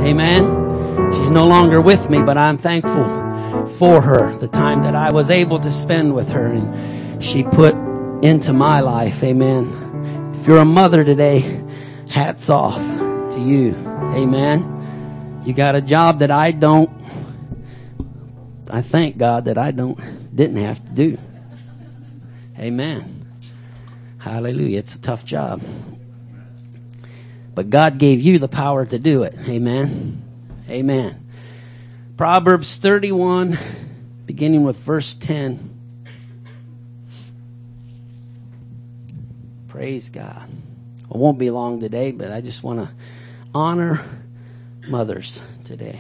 Amen. She's no longer with me, but I'm thankful for her, the time that I was able to spend with her and she put into my life. Amen. If you're a mother today, hats off to you. Amen. You got a job that I don't. I thank God that I didn't have to do. Amen. Hallelujah. It's a tough job. But God gave you the power to do it. Amen. Amen. Proverbs 31, beginning with verse 10. Praise God. I won't be long today, but I just want to honor mothers today.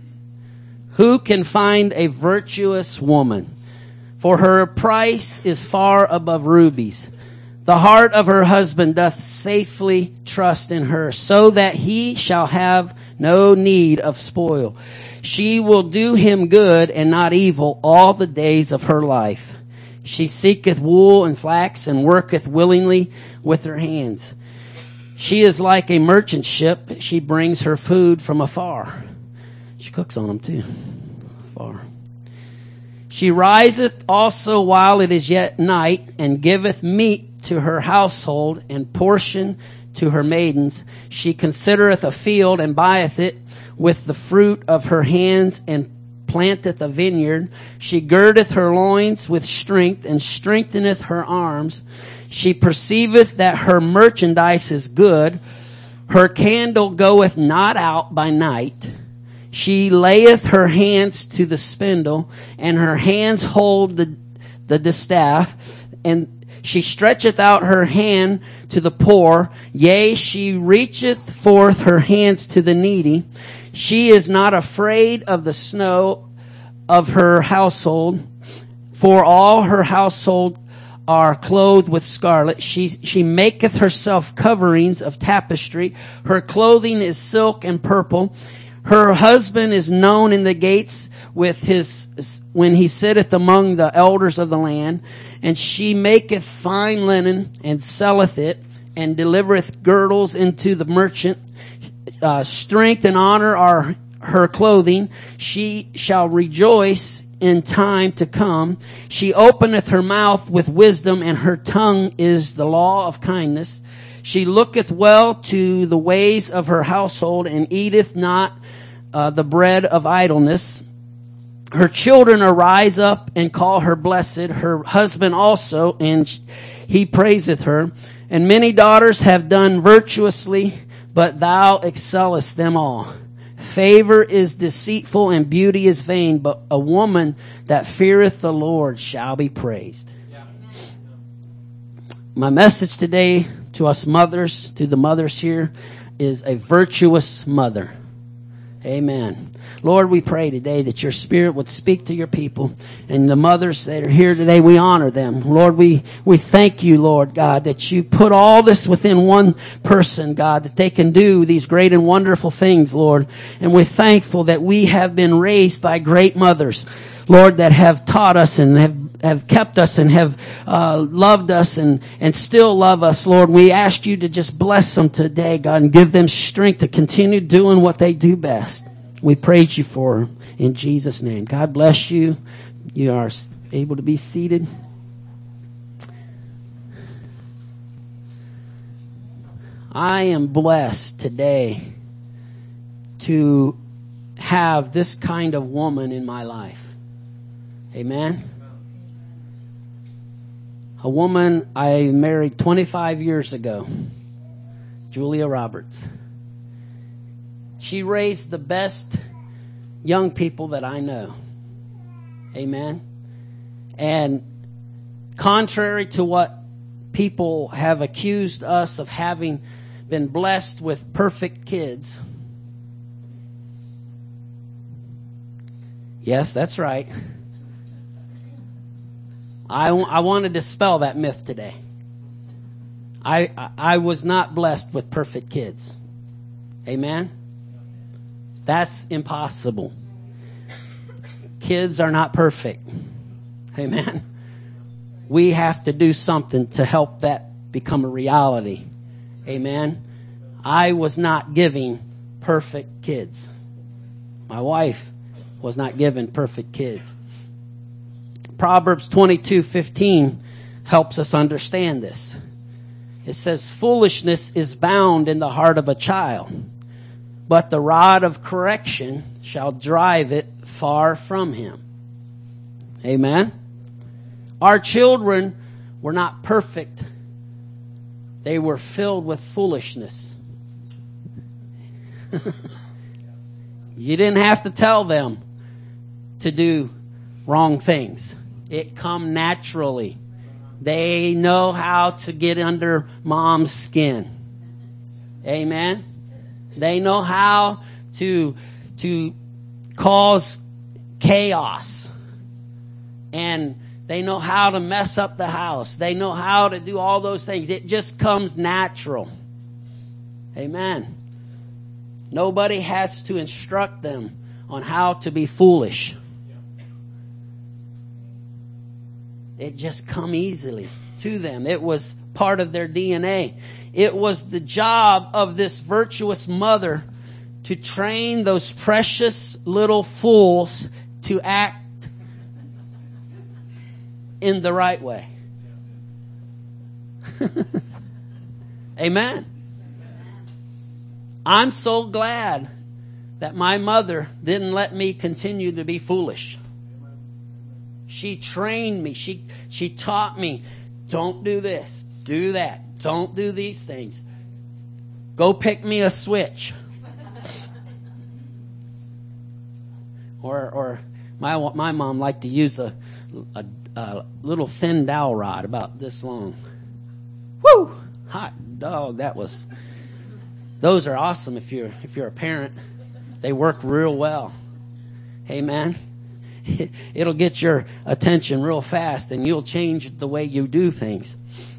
Who can find a virtuous woman? For her price is far above rubies. The heart of her husband doth safely trust in her, so that he shall have no need of spoil. She will do him good and not evil all the days of her life. She seeketh wool and flax and worketh willingly with her hands. She is like a merchant ship. She brings her food from afar. She cooks on them too. Afar. She riseth also while it is yet night, and giveth meat to her household and portion to her maidens. She considereth a field and buyeth it with the fruit of her hands, and planteth a vineyard. She girdeth her loins with strength, and strengtheneth her arms. She perceiveth that her merchandise is good. Her candle goeth not out by night. She layeth her hands to the spindle, and her hands hold the distaff, and she stretcheth out her hand to the poor. Yea, she reacheth forth her hands to the needy. She is not afraid of the snow of her household, for all her household are clothed with scarlet. She maketh herself coverings of tapestry. Her clothing is silk and purple. Her husband is known in the gates when he sitteth among the elders of the land. And she maketh fine linen, and selleth it, and delivereth girdles into the merchant. Strength and honor are her clothing. She shall rejoice in time to come. She openeth her mouth with wisdom, and her tongue is the law of kindness. She looketh well to the ways of her household, and eateth not the bread of idleness. Her children arise up and call her blessed, her husband also, and he praiseth her. And many daughters have done virtuously, but thou excellest them all. Favor is deceitful and beauty is vain, but a woman that feareth the Lord shall be praised. My message today to us mothers, to the mothers here, is a virtuous mother. Amen. Lord, we pray today that your Spirit would speak to your people, and the mothers that are here today, we honor them. Lord, we thank you, Lord God, that you put all this within one person, God, that they can do these great and wonderful things, Lord. And we're thankful that we have been raised by great mothers, Lord, that have taught us and have kept us and have loved us and still love us, Lord. We ask you to just bless them today, God, and give them strength to continue doing what they do best. We praise you for them in Jesus' name. God bless you. You are able to be seated. I am blessed today to have this kind of woman in my life. Amen. A woman I married 25 years ago, Julia Roberts. She raised the best young people that I know. Amen. And contrary to what people have accused us of having been blessed with perfect kids. Yes, that's right. I want to dispel that myth today. I was not blessed with perfect kids. Amen? That's impossible. Kids are not perfect. Amen? We have to do something to help that become a reality. Amen? I was not giving perfect kids. My wife was not given perfect kids. Proverbs 22:15 helps us understand this. It says, foolishness is bound in the heart of a child, but the rod of correction shall drive it far from him. Amen. Our children were not perfect. They were filled with foolishness. You didn't have to tell them to do wrong things. It come naturally. They know how to get under mom's skin. Amen. They know how to cause chaos. And they know how to mess up the house. They know how to do all those things. It just comes natural. Amen. Nobody has to instruct them on how to be foolish. It just come easily to them. It was part of their DNA. It was the job of this virtuous mother to train those precious little fools to act in the right way. Amen. I'm so glad that my mother didn't let me continue to be foolish. She trained me. She taught me, don't do this, do that, don't do these things. Go pick me a switch. Or my mom liked to use a little thin dowel rod about this long. Woo! Hot dog, those are awesome if you're a parent. They work real well. Amen. It'll get your attention real fast and you'll change the way you do things.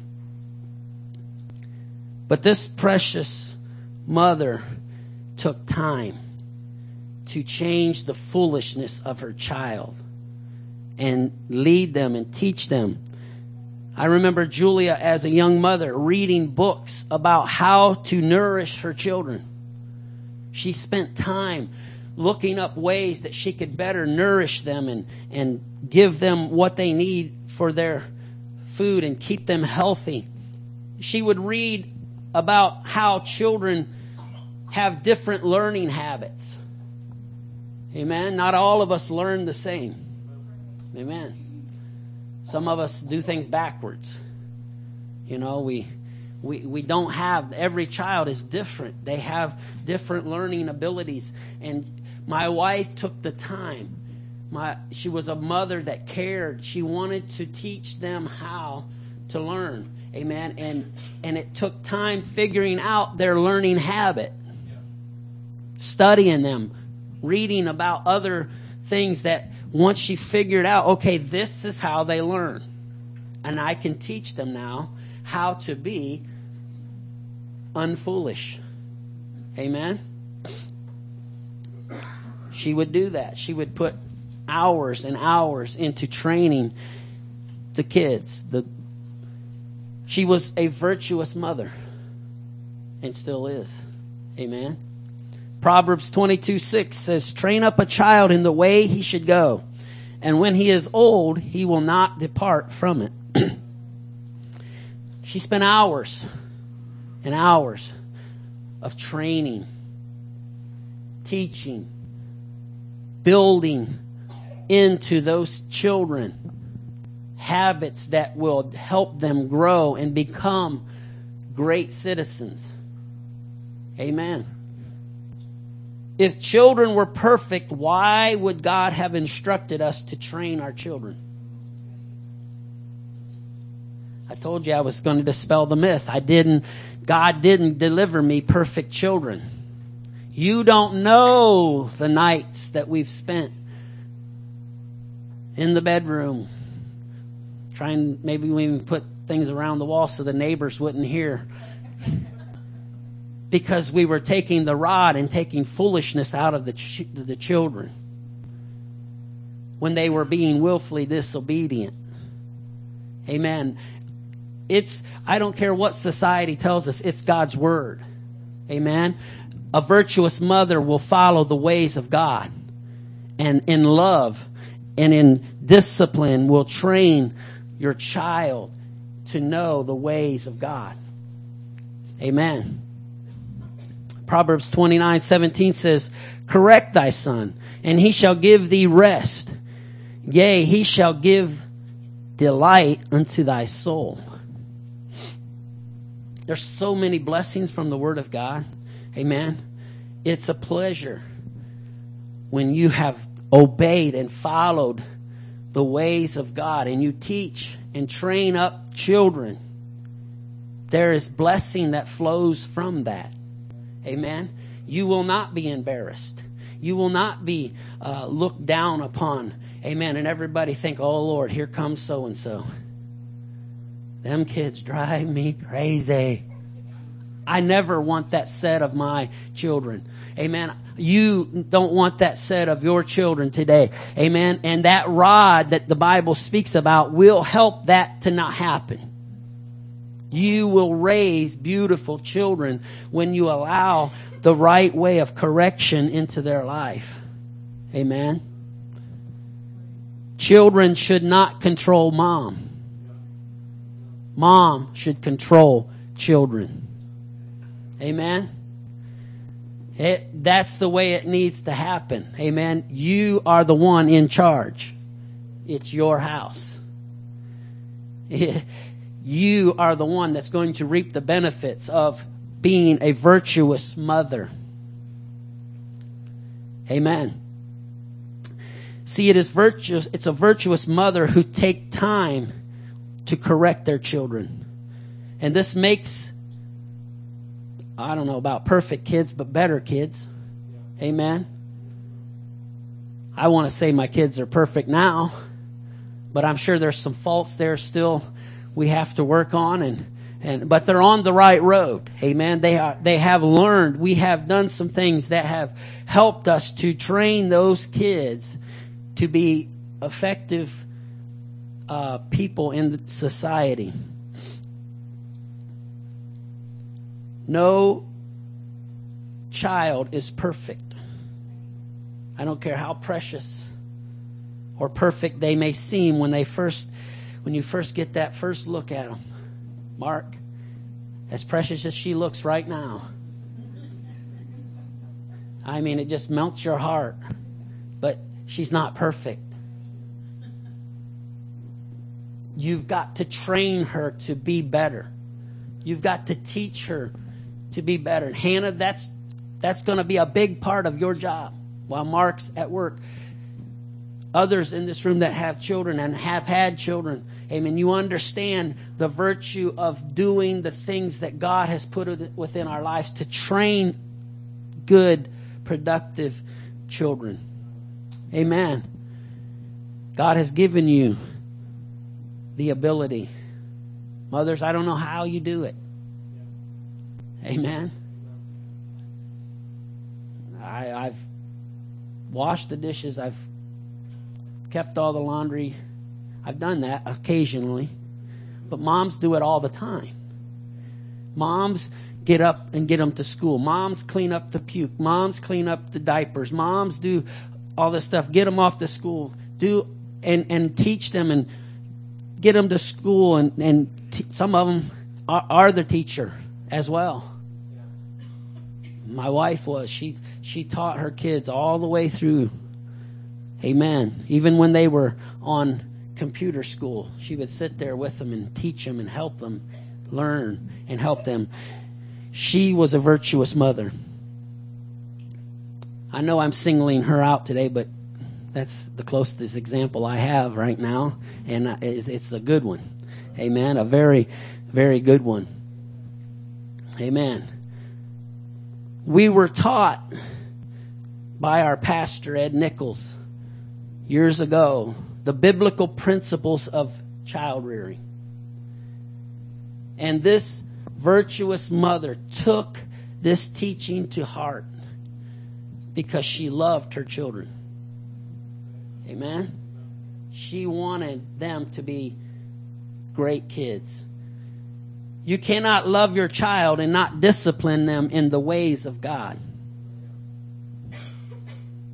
But this precious mother took time to change the foolishness of her child and lead them and teach them. I remember Julia as a young mother reading books about how to nourish her children. She spent time looking up ways that she could better nourish them and give them what they need for their food and keep them healthy. She would read about how children have different learning habits. Amen. Not all of us learn the same. Amen. Some of us do things backwards. You know, we don't have, every child is different. They have different learning abilities. And my wife took the time. She was a mother that cared. She wanted to teach them how to learn. Amen. And it took time figuring out their learning habit. Studying them. Reading about other things that once she figured out, okay, this is how they learn. And I can teach them now how to be unfoolish. Amen. She would do that. She would put hours and hours into training the kids. She was a virtuous mother and still is. Amen. Proverbs 22:6 says, train up a child in the way he should go, and when he is old, he will not depart from it. She spent hours and hours of training, teaching, building into those children habits that will help them grow and become great citizens. Amen. If children were perfect, why would God have instructed us to train our children? I told you I was going to dispel the myth. God didn't deliver me perfect children. You don't know the nights that we've spent in the bedroom trying, maybe we even put things around the wall so the neighbors wouldn't hear. Because we were taking the rod and taking foolishness out of the children when they were being willfully disobedient. Amen. I don't care what society tells us, it's God's word. Amen. A virtuous mother will follow the ways of God, and in love and in discipline will train your child to know the ways of God. Amen. Proverbs 29:17 says, correct thy son, and he shall give thee rest. Yea, he shall give delight unto thy soul. There's so many blessings from the Word of God. Amen. It's a pleasure when you have obeyed and followed the ways of God and you teach and train up children. There is blessing that flows from that. Amen. You will not be embarrassed. You will not be looked down upon. Amen. And everybody think, oh Lord, here comes so-and-so. Them kids drive me crazy. I never want that said of my children. Amen. You don't want that said of your children today. Amen. And that rod that the Bible speaks about will help that to not happen. You will raise beautiful children when you allow the right way of correction into their life. Amen. Children should not control mom. Mom should control children. Amen. That's the way it needs to happen. Amen. You are the one in charge. It's your house. You are the one that's going to reap the benefits of being a virtuous mother. Amen. See, it is virtuous. It's a virtuous mother who take time to correct their children. And this makes, I don't know about perfect kids, but better kids. Amen. I want to say my kids are perfect now, but I'm sure there's some faults there still we have to work on, but they're on the right road. Amen. They have learned. We have done some things that have helped us to train those kids to be effective people in society. No child is perfect. I don't care how precious or perfect they may seem when you first get that first look at them. Mark, as precious as she looks right now. I mean, it just melts your heart. But she's not perfect. You've got to train her to be better. You've got to teach her to be better. Hannah, that's going to be a big part of your job while Mark's at work. Others in this room that have children and have had children, amen, you understand the virtue of doing the things that God has put within our lives to train good, productive children. Amen. God has given you the ability. Mothers, I don't know how you do it. Amen. I've washed the dishes. I've kept all the laundry. I've done that occasionally. But moms do it all the time. Moms get up and get them to school. Moms clean up the puke. Moms clean up the diapers. Moms do all this stuff. Get them off to school. And teach them and get them to school. Some of them are the teacher as well. My wife was. She taught her kids all the way through. Amen. Even when they were on computer school, she would sit there with them and teach them and help them learn and help them. She was a virtuous mother. I know I'm singling her out today, but that's the closest example I have right now, and it's a good one. Amen. A very, very good one. Amen. We were taught by our pastor, Ed Nichols, years ago, the biblical principles of child rearing. And this virtuous mother took this teaching to heart because she loved her children. Amen. She wanted them to be great kids. You cannot love your child and not discipline them in the ways of God.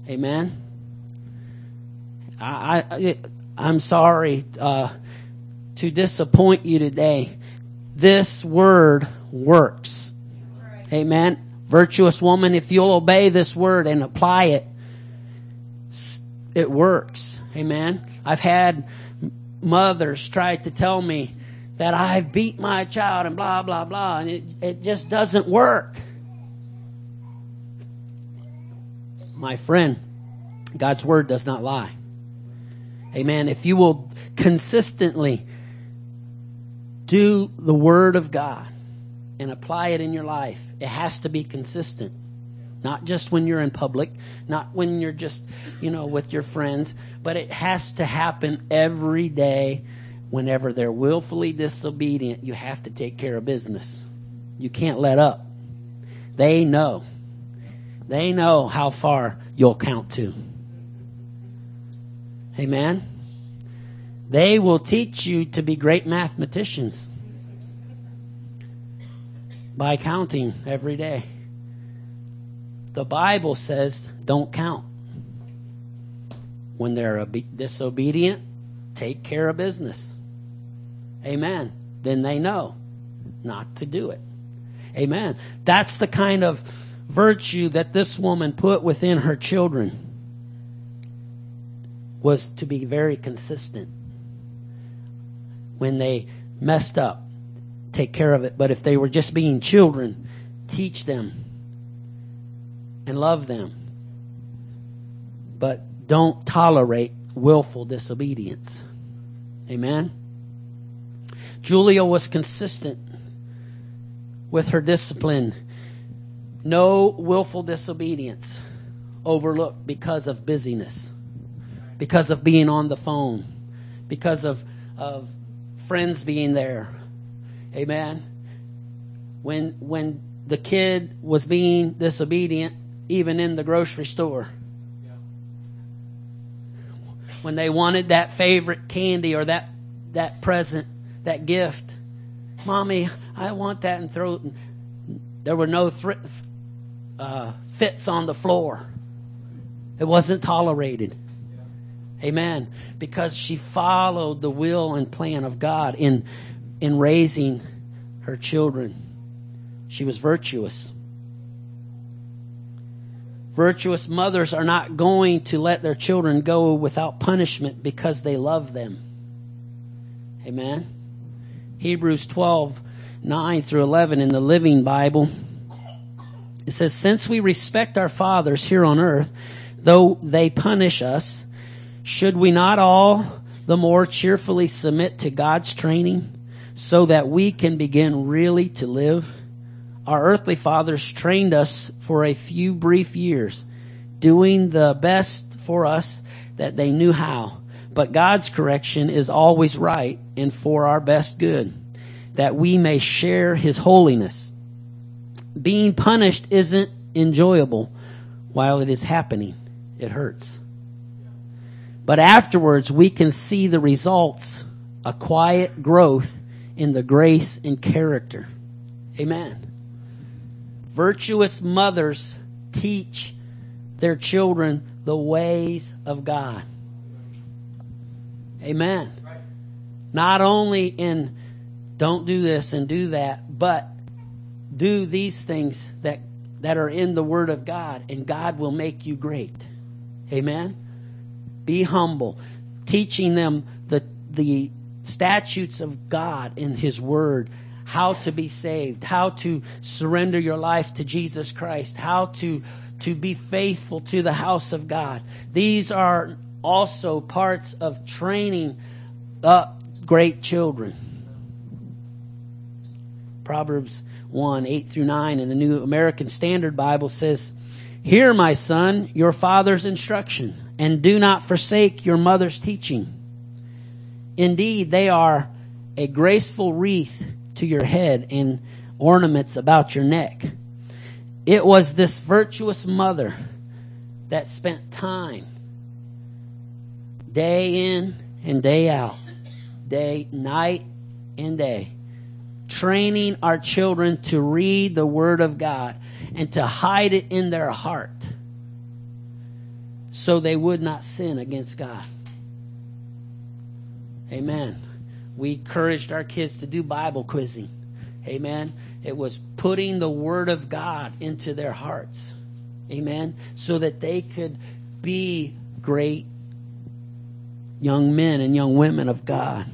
Amen. I'm sorry to disappoint you today. This word works. Amen. Virtuous woman, if you'll obey this word and apply it, it works. Amen. I've had mothers try to tell me that I've beat my child and blah, blah, blah, and it just doesn't work. My friend, God's word does not lie. Amen. If you will consistently do the word of God and apply it in your life, it has to be consistent. Not just when you're in public, not when you're just, with your friends, but it has to happen every day. Whenever they're willfully disobedient, you have to take care of business. You can't let up. They know. They know how far you'll count to. Amen. They will teach you to be great mathematicians by counting every day. The Bible says don't count. When they're disobedient, take care of business. Amen. Then they know not to do it. Amen. That's the kind of virtue that this woman put within her children, was to be very consistent. When they messed up, take care of it. But if they were just being children, teach them and love them. But don't tolerate willful disobedience. Amen. Julia was consistent with her discipline. No willful disobedience overlooked because of busyness, because of being on the phone, because of friends being there. Amen. When the kid was being disobedient, even in the grocery store, when they wanted that favorite candy or that present, that gift, Mommy, I want that, and there were no fits on the floor. It wasn't tolerated. Amen. Because she followed the will and plan of God in raising her children. She was virtuous. Virtuous mothers are not going to let their children go without punishment because they love them. Amen. Hebrews 12:9-11 in the Living Bible. It says, since we respect our fathers here on earth, though they punish us, should we not all the more cheerfully submit to God's training so that we can begin really to live? Our earthly fathers trained us for a few brief years, doing the best for us that they knew how. But God's correction is always right and for our best good, that we may share His holiness. Being punished isn't enjoyable while it is happening. It hurts. But afterwards, we can see the results, a quiet growth in the grace and character. Amen. Virtuous mothers teach their children the ways of God. Amen. Not only in don't do this and do that, but do these things that are in the Word of God, and God will make you great. Amen. Be humble. Teaching them the statutes of God in His Word, how to be saved, how to surrender your life to Jesus Christ, how to be faithful to the house of God. These are also parts of training up great children. Proverbs 1:8-9 in the New American Standard Bible says, hear, my son, your father's instruction, and do not forsake your mother's teaching. Indeed, they are a graceful wreath to your head and ornaments about your neck. It was this virtuous mother that spent time, day in and day out, night and day, training our children to read the Word of God and to hide it in their heart. so they would not sin against God. Amen. We encouraged our kids to do Bible quizzing. Amen. It was putting the Word of God into their hearts. Amen. So that they could be great young men and young women of God.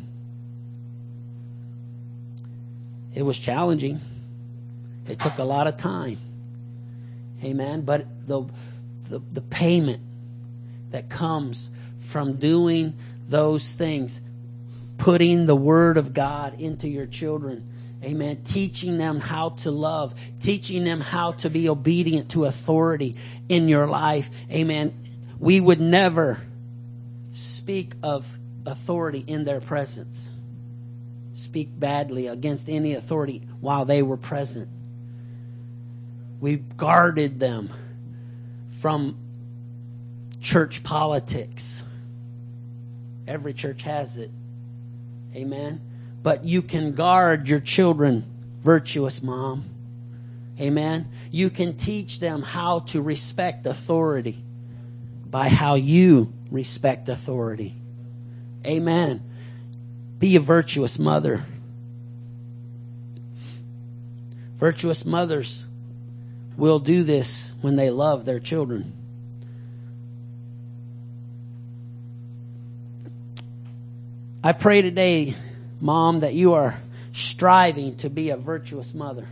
It was challenging. It took a lot of time. Amen. But the payment that comes from doing those things, putting the Word of God into your children, amen, teaching them how to love, teaching them how to be obedient to authority in your life, amen. We would never speak of authority in their presence, speak badly against any authority while they were present. We guarded them from church politics. Every church has it. Amen. But you can guard your children, virtuous mom. Amen. You can teach them how to respect authority by how you respect authority. Amen. Be a virtuous mother. Virtuous mothers will do this when they love their children. I pray today, Mom, that you are striving to be a virtuous mother.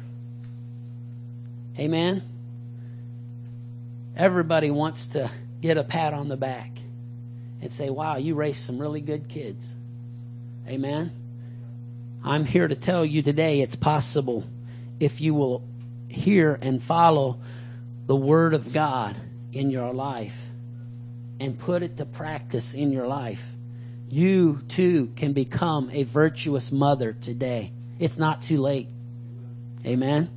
Amen. Everybody wants to get a pat on the back and say, wow, you raised some really good kids. Amen. I'm here to tell you today it's possible if you will hear and follow the Word of God in your life and put it to practice in your life. You too can become a virtuous mother today. It's not too late. Amen.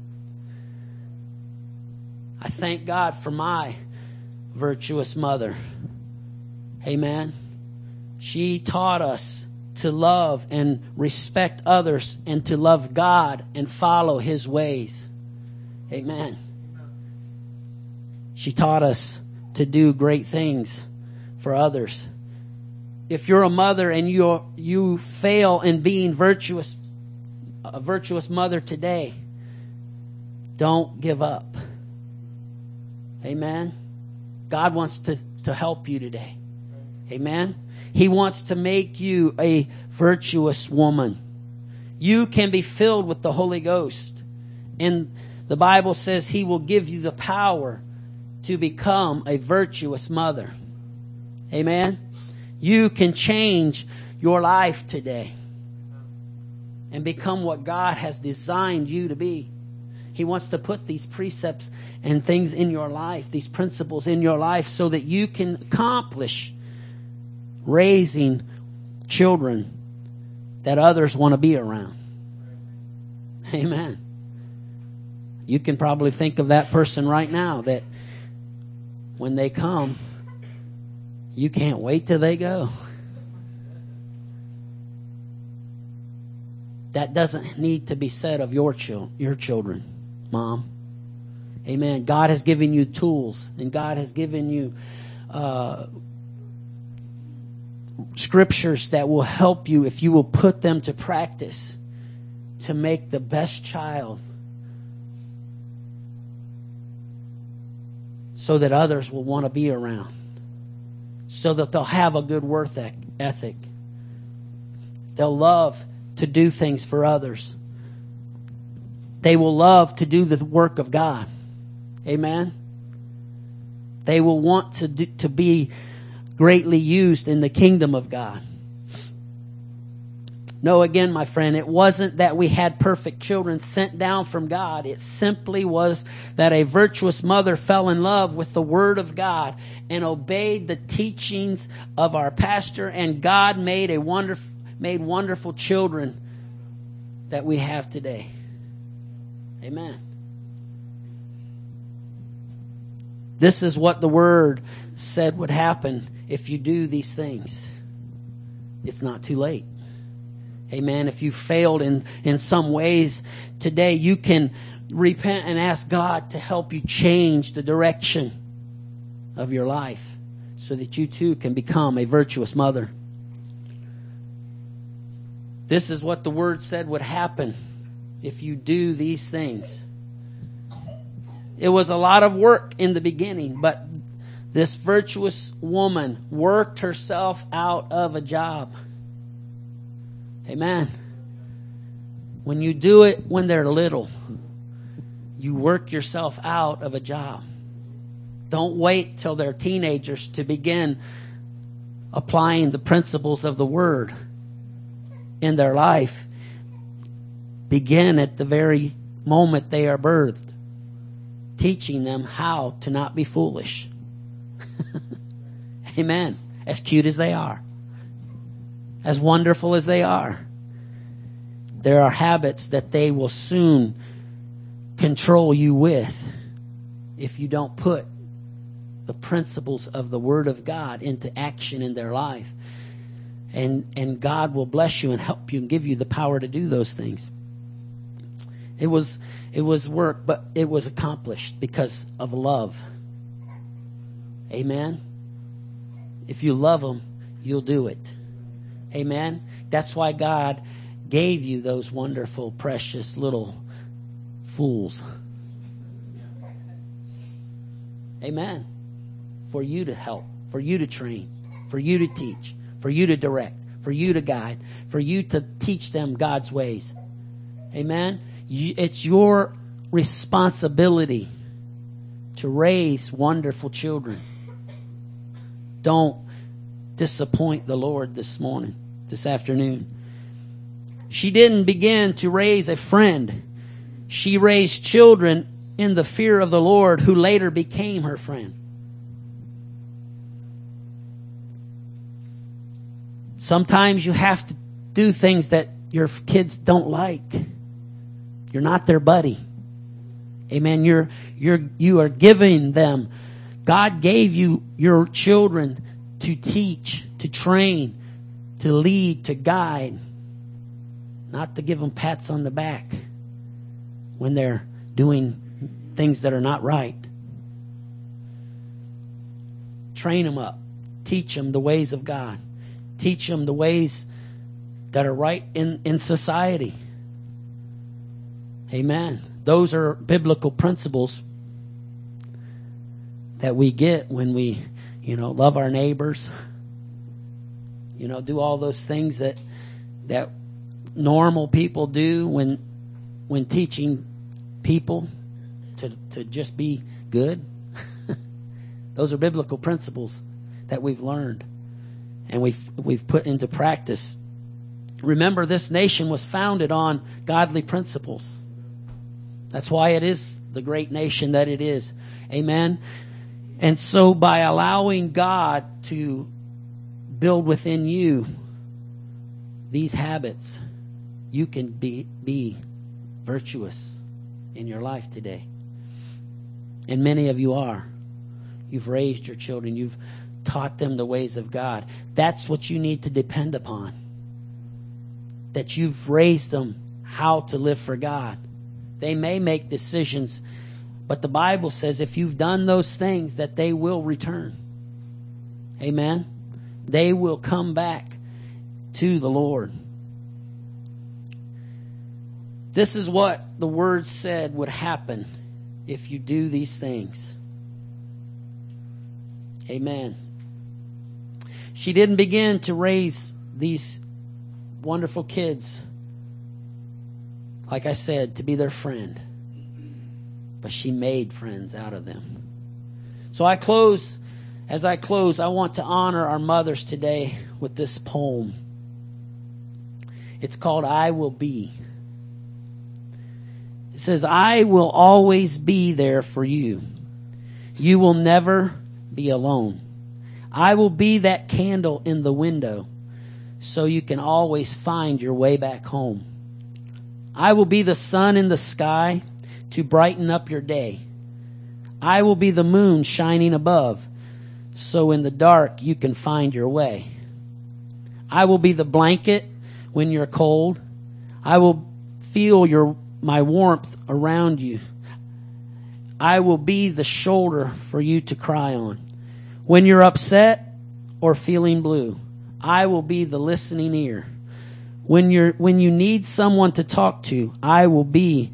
I thank God for my virtuous mother. Amen. She taught us to love and respect others and to love God and follow His ways. Amen. She taught us to do great things for others. If you're a mother and you fail in being virtuous, a virtuous mother today, don't give up. Amen. God wants to help you today. Amen. He wants to make you a virtuous woman. You can be filled with the Holy Ghost. And the Bible says He will give you the power to become a virtuous mother. Amen. You can change your life today and become what God has designed you to be. He wants to put these precepts and things in your life, these principles in your life, so that you can accomplish raising children that others want to be around. Amen. You can probably think of that person right now that when they come, you can't wait till they go. That doesn't need to be said of your children, Mom. Amen. God has given you tools, and God has given you scriptures that will help you if you will put them to practice to make the best child, so that others will want to be around, so that they'll have a good work ethic. They'll love to do things for others. They will love to do the work of God. Amen. They will want to be greatly used in the kingdom of God. No, again, my friend, it wasn't that we had perfect children sent down from God. It simply was that a virtuous mother fell in love with the Word of God and obeyed the teachings of our pastor, and God made wonderful children that we have today. Amen. This is what the Word said would happen if you do these things. It's not too late. Amen. If you failed in some ways today, you can repent and ask God to help you change the direction of your life so that you too can become a virtuous mother. This is what the Word said would happen if you do these things. It was a lot of work in the beginning, but this virtuous woman worked herself out of a job. Amen. When you do it when they're little, you work yourself out of a job. Don't wait till they're teenagers to begin applying the principles of the Word in their life. Begin at the very moment they are birthed, teaching them how to not be foolish. Amen. As cute as they are, as wonderful as they are, there are habits that they will soon control you with if you don't put the principles of the Word of God into action in their life. And God will bless you and help you and give you the power to do those things. It was work, but it was accomplished because of love. Amen. If you love them, you'll do it. Amen. That's why God gave you those wonderful, precious little fools. Amen. For you to help, for you to train, for you to teach, for you to direct, for you to guide, for you to teach them God's ways. Amen. It's your responsibility to raise wonderful children. Don't disappoint the Lord this afternoon. She didn't begin to raise a friend. She raised children in the fear of the Lord who later became her friend. Sometimes you have to do things that your kids don't like. You're not their buddy. Amen. You are giving them. God gave you your children to teach, to train, to lead, to guide. Not to give them pats on the back when they're doing things that are not right. Train them up. Teach them the ways of God. Teach them the ways that are right in society. Amen. Those are biblical principles that we get when we, love our neighbors. Do all those things that normal people do when teaching people to just be good. Those are biblical principles that we've learned and we've put into practice. Remember, this nation was founded on godly principles. That's why it is the great nation that it is. Amen. And so by allowing God to build within you these habits, you can be virtuous in your life today. And many of you are. You've raised your children. You've taught them the ways of God. That's what you need to depend upon. That you've raised them how to live for God. They may make decisions, but the Bible says if you've done those things, that they will return. Amen. They will come back to the Lord. This is what the Word said would happen if you do these things. Amen. She didn't begin to raise these wonderful kids, like I said, to be their friend. But she made friends out of them. So as I close, I want to honor our mothers today with this poem. It's called I Will Be. It says, I will always be there for you. You will never be alone. I will be that candle in the window so you can always find your way back home. I will be the sun in the sky to brighten up your day. I will be the moon shining above so in the dark you can find your way. I will be the blanket when you're cold. I will feel my warmth around you. I will be the shoulder for you to cry on When you're upset or feeling blue, I will be the listening ear. When you need someone to talk to, I will be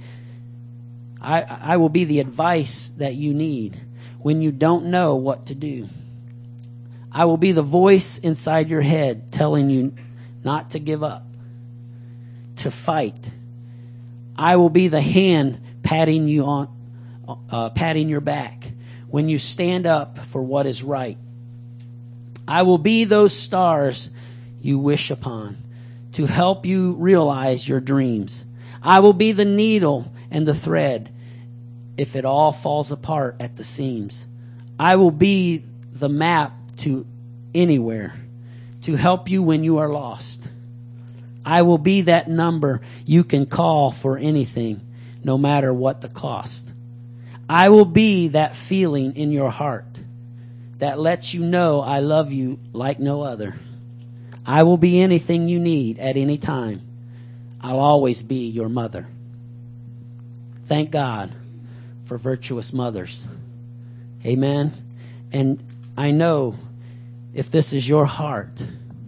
the advice that you need when you don't know what to do. I will be the voice inside your head telling you not to give up, to fight. I will be the hand patting your back when you stand up for what is right. I will be those stars you wish upon to help you realize your dreams. I will be the needle and the thread if it all falls apart at the seams. I will be the map to anywhere to help you when you are lost. I will be that number you can call for anything, no matter what the cost. I will be that feeling in your heart that lets you know I love you like no other. I will be anything you need at any time. I'll always be your mother. Thank God for virtuous mothers. Amen. And I know if this is your heart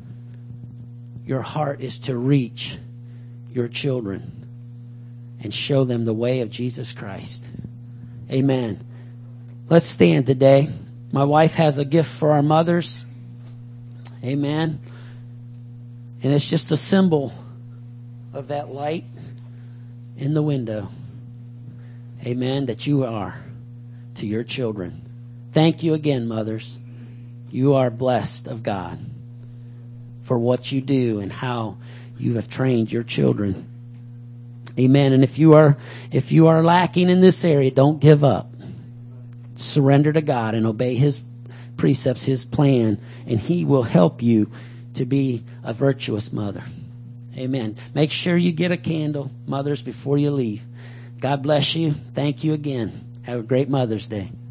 is to reach your children and show them the way of Jesus Christ. Amen. Let's stand today. My wife has a gift for our mothers. Amen. And it's just a symbol of that light in the window. Amen. That you are to your children. Thank you again, mothers. You are blessed of God for what you do and how you have trained your children. Amen. And if you are lacking in this area, don't give up. Surrender to God and obey His precepts, His plan, and He will help you to be a virtuous mother. Amen. Make sure you get a candle, mothers, before you leave. God bless you. Thank you again. Have a great Mother's Day.